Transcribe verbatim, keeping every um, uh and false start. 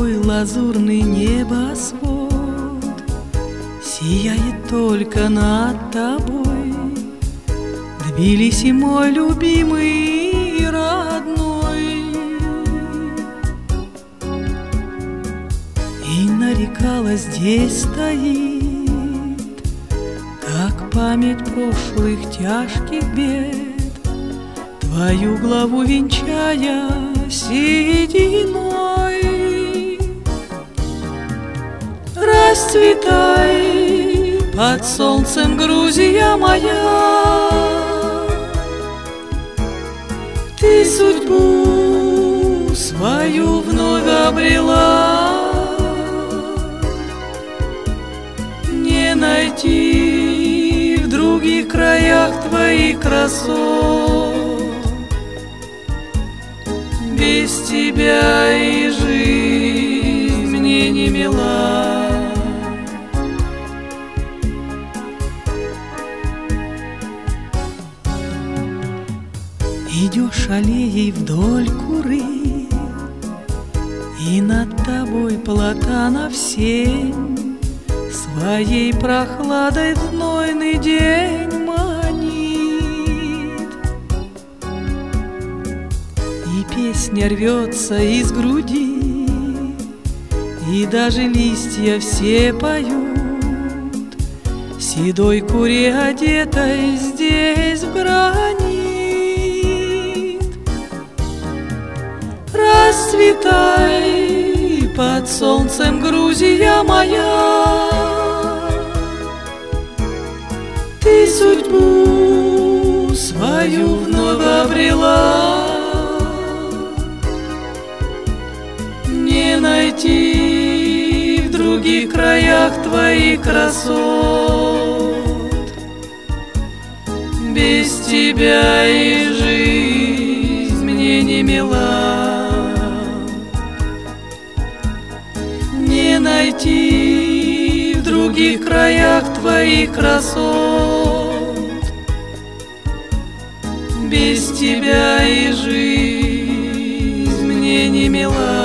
Твой лазурный небосвод сияет только над тобой, Тбилиси, мой любимый и родной. И на река здесь стоит, как память прошлых тяжких бед, Твою главу венчая сединой. Расцветай под солнцем, Грузия моя, Ты судьбу свою вновь обрела. Не найти в других краях твоих красот, без тебя и жизнь мне не мила. Идешь аллеей вдоль Куры, и над тобой Платанов сень своей прохладой знойный день манит. И песня рвется из груди, и даже листья все поют, седой Куре одетой здесь в гранит. Расцветай под солнцем, Грузия моя, Ты судьбу свою вновь обрела. Не найти в других краях твоих красот, без тебя и жизнь мне не мила. Не найти в других краях твоих красот, без тебя и жизнь мне не мила.